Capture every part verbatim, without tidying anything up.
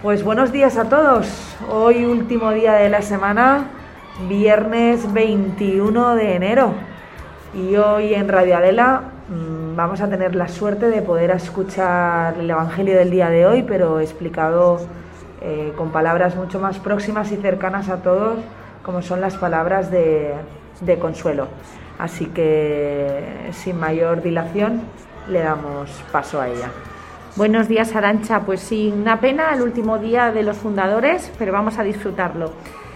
Pues buenos días a todos. Hoy último día de la semana, viernes veintiuno de enero. Y hoy en Radio Adela mmm, vamos a tener la suerte de poder escuchar el Evangelio del día de hoy, pero explicado eh, con palabras mucho más próximas y cercanas a todos, como son las palabras de, de Consuelo. Así que sin mayor dilación le damos paso a ella. Buenos días, Arantxa. Pues sí, una pena el último día de los fundadores, pero vamos a disfrutarlo.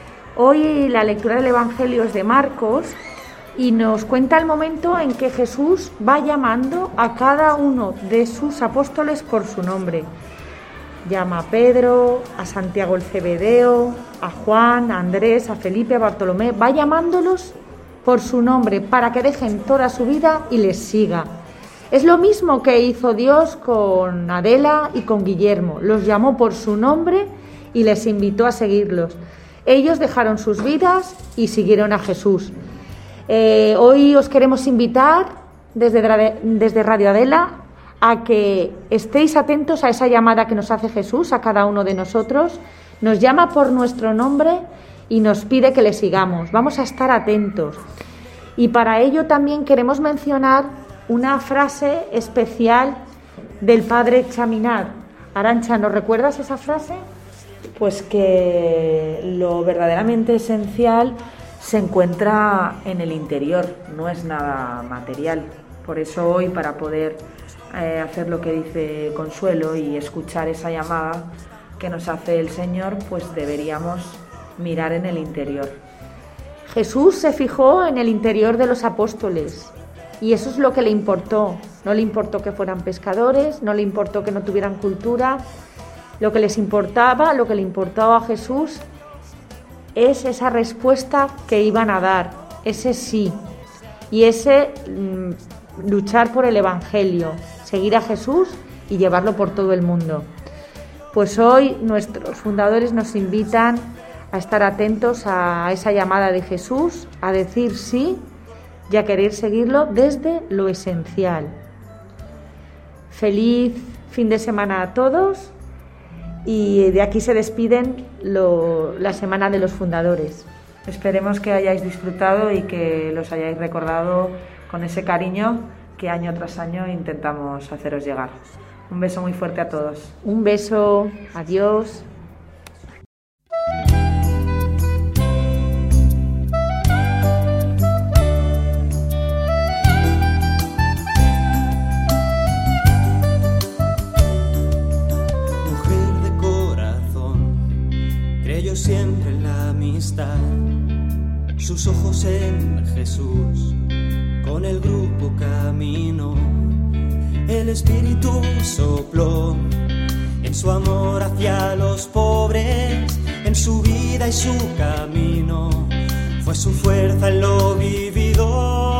Hoy la lectura del Evangelio es de Marcos y nos cuenta el momento en que Jesús va llamando a cada uno de sus apóstoles por su nombre. Llama a Pedro, a Santiago el Zebedeo, a Juan, a Andrés, a Felipe, a Bartolomé. Va llamándolos por su nombre para que dejen toda su vida y les siga. Es lo mismo que hizo Dios con Adela y con Guillermo. Los llamó por su nombre y les invitó a seguirlos. Ellos dejaron sus vidas y siguieron a Jesús. Eh, hoy os queremos invitar desde, desde Radio Adela a que estéis atentos a esa llamada que nos hace Jesús a cada uno de nosotros. Nos llama por nuestro nombre y nos pide que le sigamos. Vamos a estar atentos. Y para ello también queremos mencionar una frase especial del padre Chaminar. Arantxa, ¿nos recuerdas esa frase? Pues que lo verdaderamente esencial se encuentra en el interior, no es nada material. Por eso hoy, para poder eh, hacer lo que dice Consuelo y escuchar esa llamada que nos hace el Señor, pues deberíamos mirar en el interior. Jesús se fijó en el interior de los apóstoles. Y eso es lo que le importó. No le importó que fueran pescadores, no le importó que no tuvieran cultura. Lo que les importaba, lo que le importaba a Jesús es esa respuesta que iban a dar, ese sí. Y ese mmm, luchar por el Evangelio, seguir a Jesús y llevarlo por todo el mundo. Pues hoy nuestros fundadores nos invitan a estar atentos a esa llamada de Jesús, a decir sí y a querer seguirlo desde lo esencial. Feliz fin de semana a todos y de aquí se despiden lo, la semana de los fundadores. Esperemos que hayáis disfrutado y que los hayáis recordado con ese cariño que año tras año intentamos haceros llegar. Un beso muy fuerte a todos. Un beso, adiós. Siempre en la amistad, sus ojos en Jesús, con el grupo caminó, el Espíritu sopló en su amor hacia los pobres, en su vida y su camino, fue su fuerza en lo vivido.